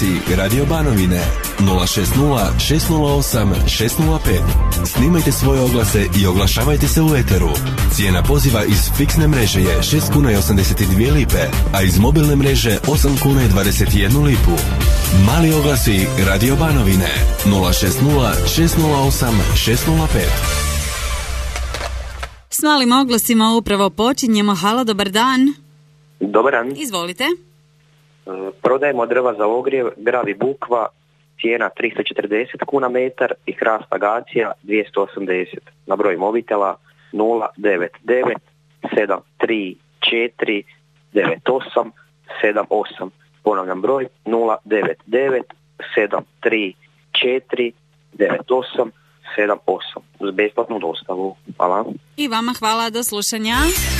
oglasi Radio Banovine 060 608 605. Snimajte svoje oglase i oglašavajte se u eteru. Cijena poziva iz fiksne mreže je 6 kuna i 82 lipe, a iz mobilne mreže 8 kuna i 21 lipu. Mali oglasi Radio Banovine 060 608 605. S malim oglasima upravo počinjemo. Halo, dobar dan. Dobar dan. Izvolite. Prodajemo drva za ogrjev, gravi bukva, cijena 340 kuna metar i hrast agacija 280. Na broj mobitela 099 734 98 78. Ponavljam broj 099 734 98 78 uz besplatnu dostavu. Hvala. I vama hvala, do slušanja.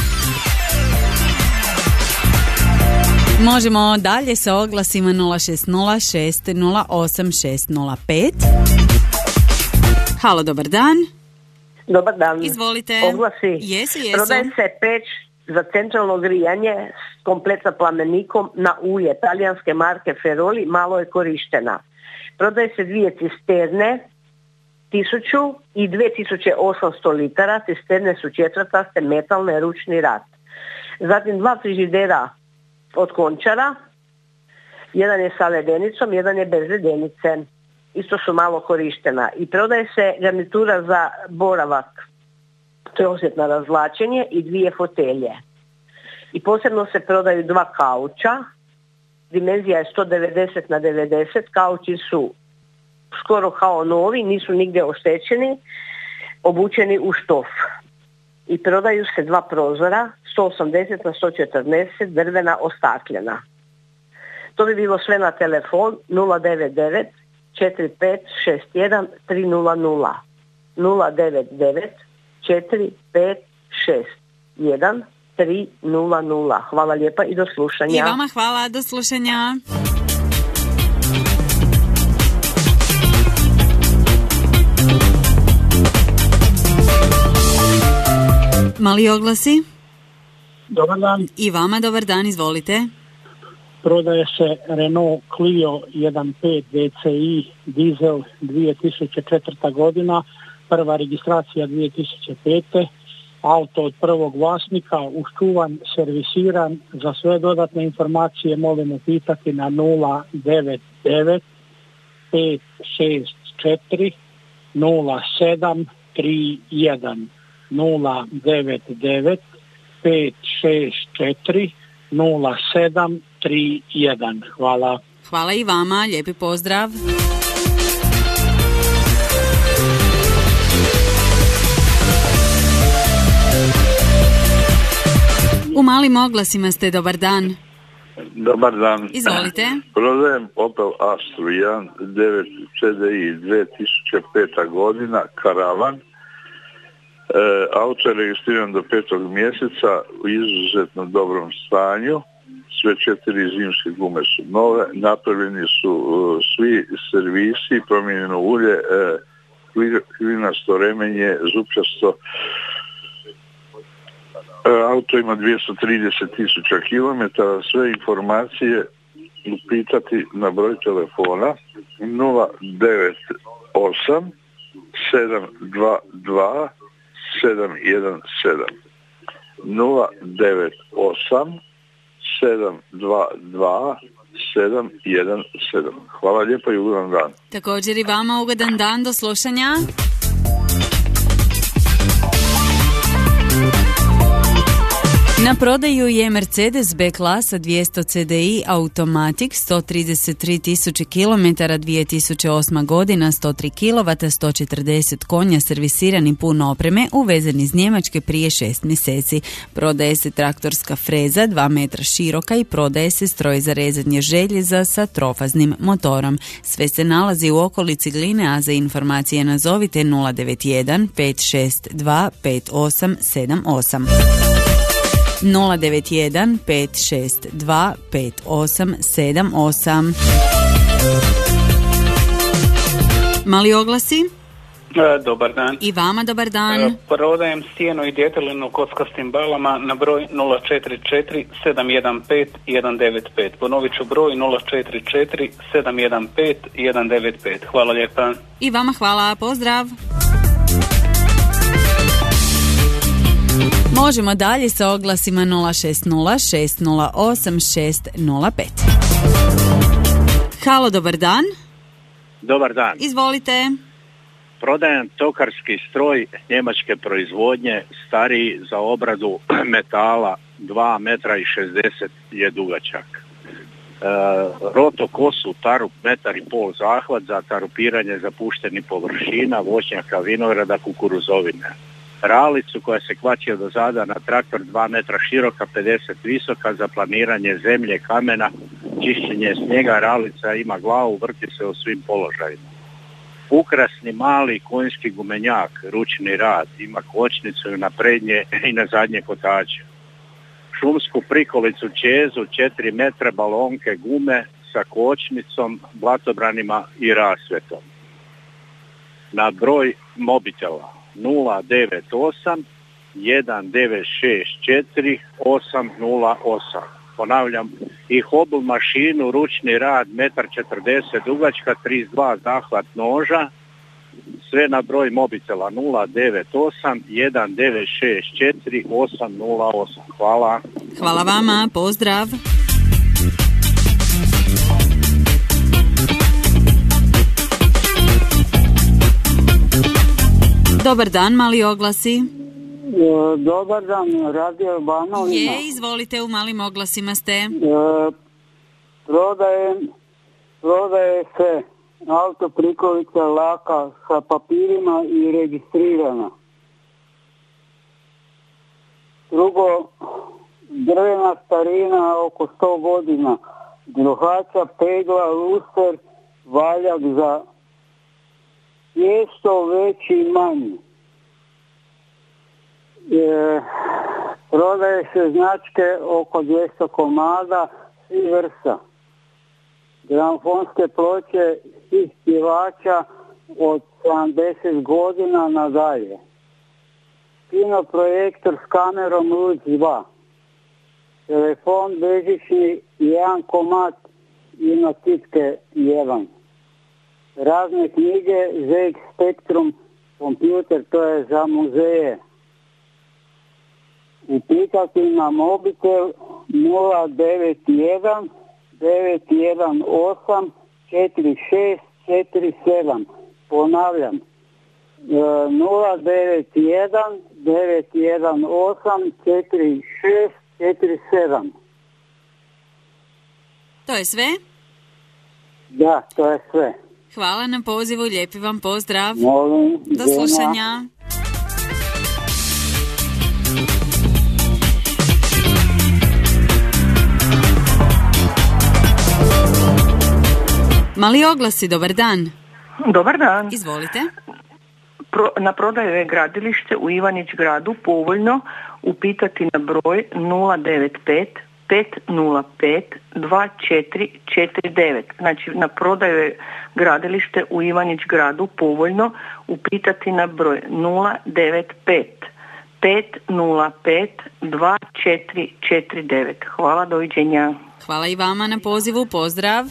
Možemo dalje sa oglasima 060 608 605. Halo, dobar dan. Dobar dan. Izvolite. Oglasi. Jesu. Prodaje se peć za centralno grijanje s komplet sa plamenikom na ulje talijanske marke Feroli, malo je korištena. Prodaje se 2 cisterne 1000 i 2800 litara, cisterne su četvrtaste, metalne, ručni rad. Zatim 2 frižidera od Končara, jedan je sa ledenicom, jedan je bez ledenice, isto su malo korištena. I prodaje se garnitura za boravak, troosjetno razvlačenje i 2 fotelje. I posebno se prodaju 2 kauča, dimenzija je 190 na 90, kauči su skoro kao novi, nisu nigdje oštećeni, obučeni u štof. I prodaju se 2 prozora, 180 na 140, drvena ostakljena. To bi bilo sve na telefon 099 4561 300. 099 4561 300. Hvala lijepa i do slušanja. I vama hvala, do slušanja. Mali oglasi. Dobar dan. I vama dobar dan, izvolite. Prodaje se Renault Clio 1.5 DCI dizel 2004. godina, prva registracija 2005. Auto od prvog vlasnika, uščuvan, servisiran. Za sve dodatne informacije molimo pitati na 099 564 0731. 099 564 0731. Hvala. Hvala i vama, lijepi pozdrav. U malim oglasima ste, dobar dan. Dobar dan. Izvolite. Prodajem Opel Astra 9 CDI 2005. godina, karavan. Auto je registriran do 5. mjeseca u izuzetno dobrom stanju. Sve 4 zimske gume su nove. Napravljeni su svi servisi, promijenjeno ulje, klinasto remenje, zupčasto. Auto ima 230.000 km. Sve informacije upitati na broj telefona 098 722 717. 098 722 717. Hvala lijepo i ugodan dan. Također i vama ugodan dan, do slušanja. Na prodaju je Mercedes B klasa 200 CDI Automatic 133.000 km 2008. godina, 103 kW, 140 konja, servisirani pun opreme, uvezen iz Njemačke prije 6 mjeseci. Prodaje se traktorska freza 2 metra široka i prodaje se stroj za rezanje željeza sa trofaznim motorom. Sve se nalazi u okolici Gline, a za informacije nazovite 091 562 5878. 091 562 5878. Mali oglasi. Dobar dan. I vama dobar dan. Prodajem stijenu i djetelinu kockastim balama na broj 044 715 195. Ponovit ću broj 044 715 195. Hvala lijepa. I vama hvala, pozdrav. Možemo dalje sa oglasima 060 608 605. Halo, dobar dan. Dobar dan. Izvolite. Prodajem tokarski stroj njemačke proizvodnje, stariji za obradu metala, 2 metra i 60 je dugačak. Roto kosu, tarup, 1,5 m zahvat za tarupiranje zapuštenih površina, voćnjaka, vinograda, kukuruzovine. Ralicu koja se kvači do zada na traktor 2 metra široka, 50 visoka za planiranje zemlje, kamena, čišćenje snijega. Ralica ima glavu, vrti se u svim položajima. Ukrasni mali konjski gumenjak, ručni rad, ima kočnicu na prednje i na zadnje kotače. Šumsku prikolicu čezu, 4 metra balonke gume sa kočnicom, blatobranima i rasvjetom. Na broj mobitela 098 1964 808. Ponavljam, i hobl mašinu, ručni rad, 1,40 m dugačka, 32 zahvat noža, sve na broj mobitela 098 1964 808. Hvala. Hvala vama, pozdrav. Dobar dan, mali oglasi. Dobar dan, Radio Banovina. Je, izvolite, u malim oglasima ste. Prodaje se auto prikolica laka sa papirima i registrirana. Drugo, drvena starina oko 100 godina, gruhača, pegla, luster, valjak za tijesto, veći i manji. Prodaje se značke oko 200 komada, svi vrsta. Gramofonske ploče svih pjevača od 70 godina nadalje. Kino projektor s kamerom Luč 2. Telefon bežični, 1 komad i na tipke 1. Razne knjige, ZX Spectrum, kompjuter, to je za muzeje. Upitati na mobitel 091 918 4647. Ponavljam, 091 918 4647. To je sve? Da, to je sve. Hvala na pozivu, lijepi vam pozdrav. Molim, do slušanja. Mali oglasi, dobar dan. Dobar dan. Izvolite. Na prodaju je gradilište u Ivanić gradu, povoljno, upitati na broj 095 505 2449. Znači, na prodaju je gradilište u Ivanić gradu, povoljno, upitati na broj 095 505 2449. Hvala, doviđenja. Hvala i vama na pozivu, pozdrav.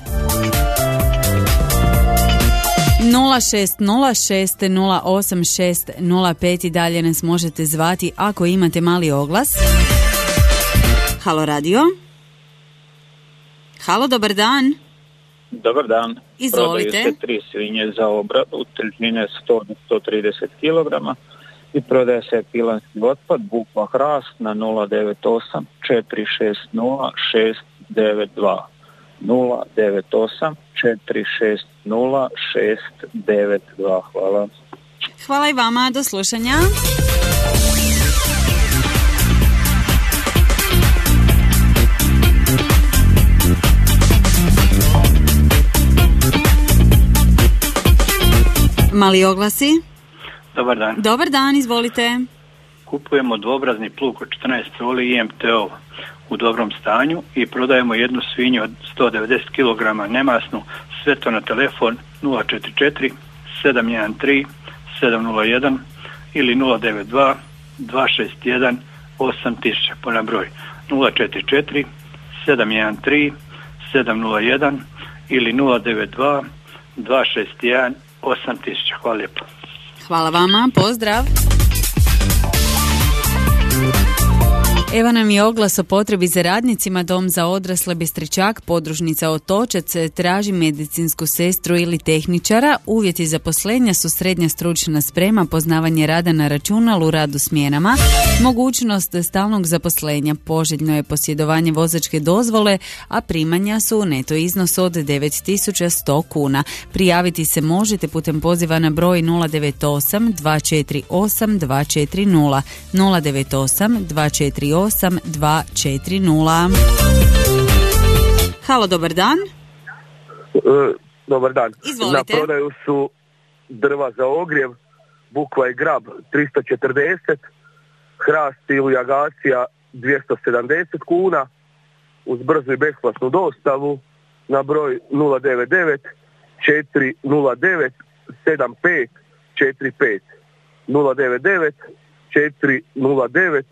060608605 i dalje nas možete zvati ako imate mali oglas. Halo radio. Halo, dobar dan. Dobar dan. Izvolite. Prodaju se 3 svinje za obradu, težine 100 do 130 kg i prodaje se pilanski otpad, bukva hrast na 098 460 692. 098 460 692. Hvala. Hvala i vama, do slušanja. Mali oglasi. Dobar dan. Dobar dan, izvolite. Kupujemo dvobrazni plug od 14 soli IMTO u dobrom stanju i prodajemo jednu svinju od 190 kg nemasnu, sve to na telefon 044 713 701 ili 092 261 8000 po na broj 044 713 701 ili 092 261 8000. Hvala lijepo. Hvala vama, pozdrav. Evo nam je oglas o potrebi za radnicima. Dom za odrasle Bistričak, podružnica Otočac, traži medicinsku sestru ili tehničara. Uvjeti zaposlenja su srednja stručna sprema, poznavanje rada na računalu, rad u smjenama, mogućnost stalnog zaposlenja, poželjno je posjedovanje vozačke dozvole, a primanja su u neto iznosu od 9.100 kuna. Prijaviti se možete putem poziva na broj 098 248 240 098 248 240. Halo, dobar dan. Dobar dan. Izvolite. Na prodaju su drva za ogrjev, bukva i grab 340, hrast ili agacija 270 kuna, uz brzu i besplatnu dostavu na broj 099 409 7545 099 409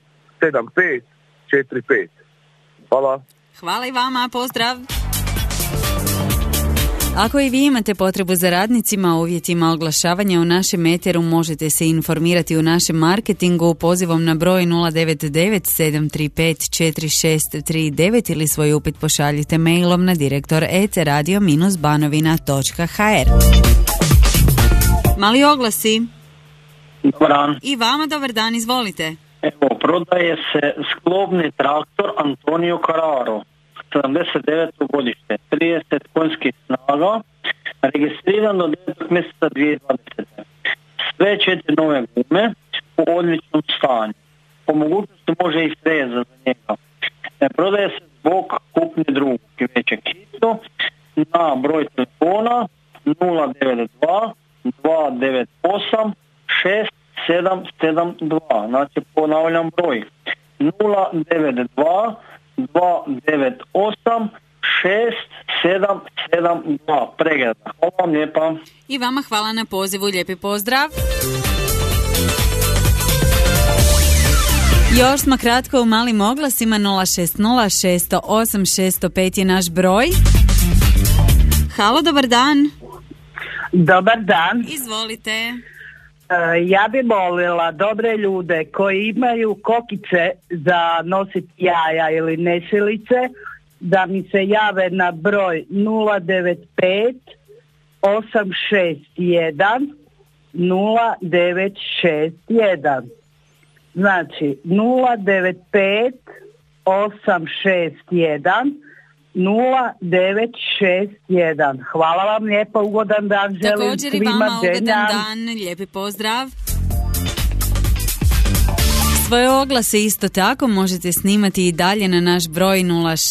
7545. Hvala. Hvala i vama, pozdrav. Ako i vi imate potrebu za radnicima, o uvjetima oglašavanja u našem eteru možete se informirati u našem marketingu pozivom na broj 099 735 4639 ili svoj upit pošaljite mailom na direktor@radio-banovina.hr. Mali oglasi. Dobar dan. I vama dobar dan, izvolite. Evo, prodaje se sklopni traktor Antonio Carraro, 79. godište, 30 konjskih snaga, registriran do 9. mjeseca 2020. Sve 4 nove gume u odličnom stanju. Po mogućnosti može i freza za njega. Prodaje se zbog kupnje drugog i većeg hitu na broj telefona 092 298 6772. Znači ponavljam broj 092 298 6772. Pregleda. Hvala vam lijepa. I vama hvala na pozivu, lijepi pozdrav. Još smo kratko u malim oglasima. 060 608 605 je naš broj. Halo, dobar dan. Dobar dan. Izvolite. Ja bi molila dobre ljude koji imaju kokice za nositi jaja ili nesilice da mi se jave na broj 095 861 0961. Znači 095 861 0961. Hvala vam lijepo, ugodan dan želim svima. Također i vama ugodan dan, lijepi pozdrav. Svoje oglase isto tako možete snimati i dalje na naš broj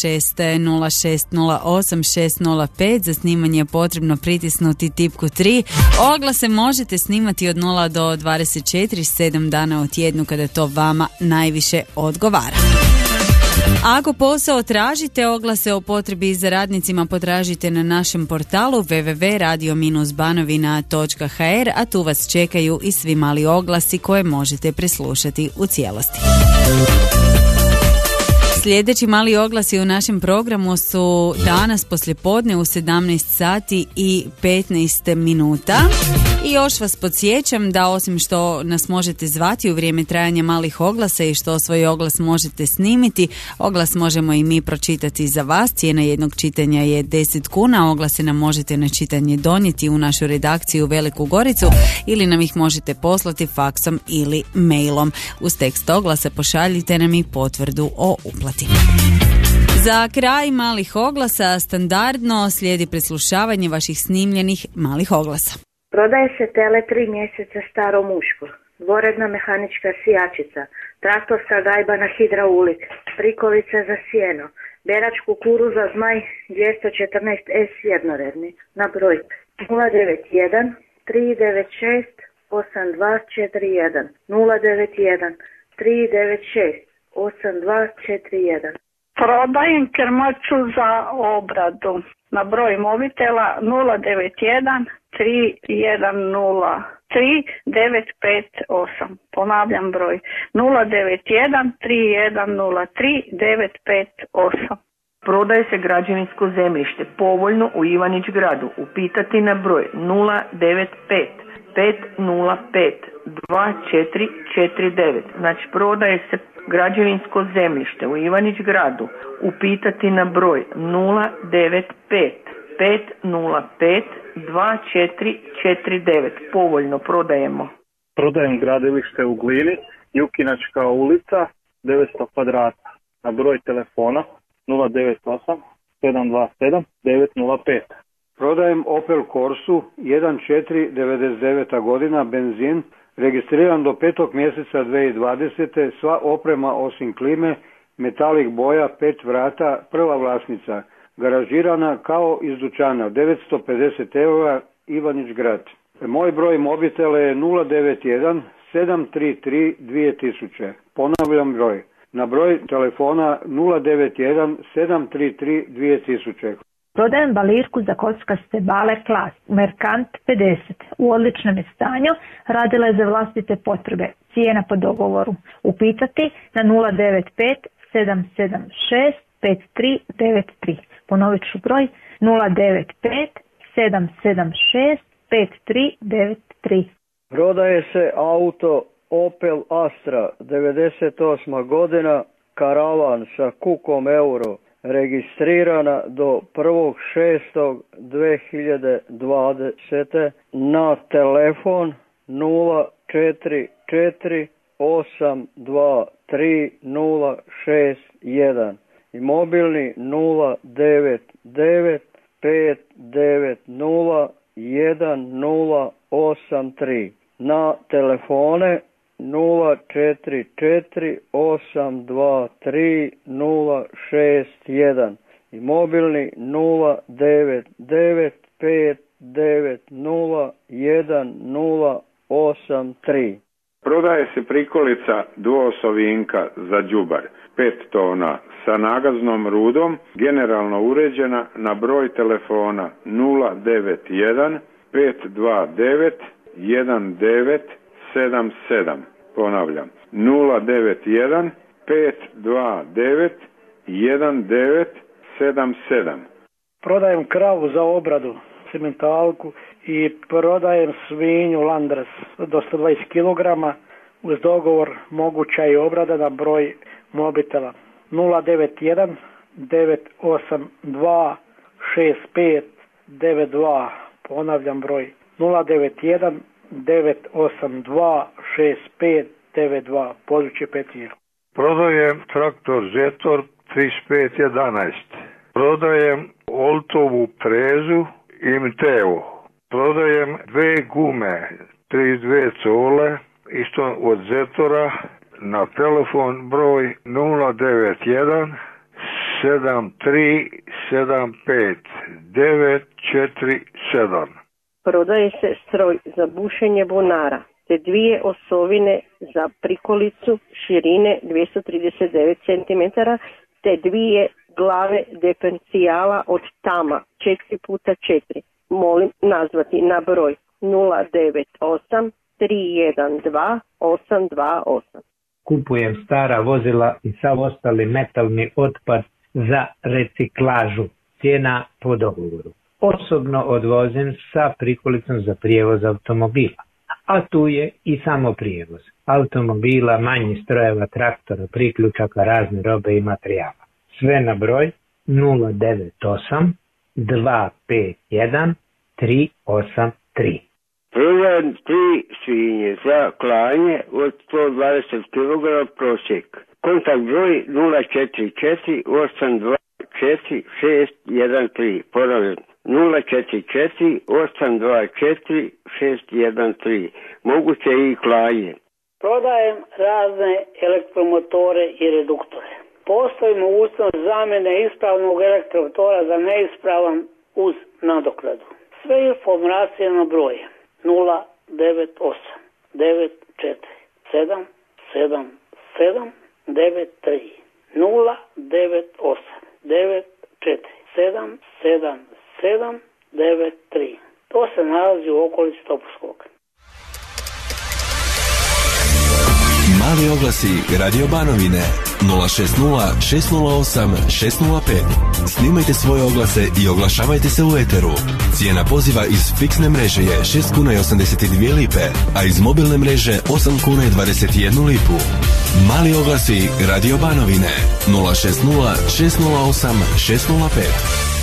060608 Za snimanje je potrebno pritisnuti tipku 3. Oglase možete snimati od 0 do 24, 7 dana u tjednu kada to vama najviše odgovara. Ako posao tražite, oglase o potrebi za radnicima potražite na našem portalu www.radio-banovina.hr, a tu vas čekaju i svi mali oglasi koje možete preslušati u cijelosti. Sljedeći mali oglasi u našem programu su danas poslijepodne u 17 sati i 15 minuta. I još vas podsjećam da osim što nas možete zvati u vrijeme trajanja malih oglasa i što svoj oglas možete snimiti, oglas možemo i mi pročitati za vas. Cijena jednog čitanja je 10 kuna. Oglase nam možete na čitanje donijeti u našu redakciju u Veliku Goricu ili nam ih možete poslati faksom ili mailom. Uz tekst oglasa pošaljite nam i potvrdu o uplati. Za kraj malih oglasa standardno slijedi preslušavanje vaših snimljenih malih oglasa. Prodaje se tele 3 mjeseca staro muško, dvoredna mehanička sijačica, traktorska gajba na hidraulik, prikolica za sjeno, berač kukuruza Zmaj 214S jednoredni na broj 091 396 8241 091 396 8241. Prodajem krmaču za obradu na broj mobitela 091 958. Ponavljam broj 091-3103-958. Prodaje se građevinsko zemljište povoljno u Ivanić Gradu. Upitati na broj 095 505 2449. Znači prodaje se građevinsko zemljište u Ivanić Gradu. Upitati na broj 095 505 2449. Povoljno prodajemo. Prodajem gradilište u Glini, Jukinačka ulica, 900 kvadrata. Na broj telefona 098 727 905. Prodajem Opel Corsu 1.4.99. godina, benzin, registriran do 5. mjeseca 2020. Sva oprema osim klime, metalik boja, 5 vrata, prva vlasnica. Garažirana kao iz dućana, 950 eura, Ivanić Grad. Moj broj mobitela je 091 733 2000. Ponavljam broj. Na broj telefona 091 733 2000. Prodajem balirku za kockaste bale Klas, Merkant 50. U odličnom je stanju, radila je za vlastite potrebe. Cijena po dogovoru. Upitati na 095 776 5393. Ponovit ću broj 095 776 5393. Prodaje se auto Opel Astra 98. godina, karavan sa kukom euro, registrirana do 1.6.2020. na telefon 044 823 061 i mobilni 099 590 1083. Na telefone 044 823 061 i mobilni 099 590 1083. Prodaje se prikolica duosovinka za đubar 5 tona sa nagaznom rudom, generalno uređena, na broj telefona 091 529 1977. Ponavljam, 091 529 1977. Prodajem kravu za obradu, sementalku, i prodajem svinju Landras do 120 kg. Uz dogovor moguća je obrada na broj mobitela 091 982 6592. Ponavljam broj 091 982 6592. Područje Petir. Prodajem traktor Zetor 3511. Prodajem Oltovu prezu i Mtevu. Prodajem 2 gume 32 cole isto od Zetora na telefon broj 091 7375 947. Prodaje se stroj za bušenje bunara te 2 osovine za prikolicu širine 239 cm te 2 glave diferencijala od tama 4x4. Molim nazvati na broj 098 312 828. Kupujem stara vozila i sav ostali metalni otpad za reciklažu. Cijena po dogovoru. Osobno odvozim sa prikolicom za prijevoz automobila, a tu je i samo prijevoz automobila, manjih strojeva, traktora, priključaka, razne robe i materijala. Sve na broj 098 251 383. Prodajem 3 svinje za klanje od 120 kg prosjek. Kontakt broj 044 824 613. Ponavljam 044 824 613. Moguće i klanje. Prodajem razne elektromotore i reduktore. Postoji mogućnost zamjene ispravnog elektromotora za neispravan uz nadoknadu. Sve informacije na broje 098 94 7 7 7 93 098 94 7 7 7 93. To se nalazi u okolici Topuskog. Mali oglasi Radio Banovine 060 608 605. Snimajte svoje oglase i oglašavajte se u eteru. Cijena poziva iz fiksne mreže je 6 kuna i 82 lipe, a iz mobilne mreže 8 kuna i 21 lipu. Mali oglasi Radio Banovine 060 608 605.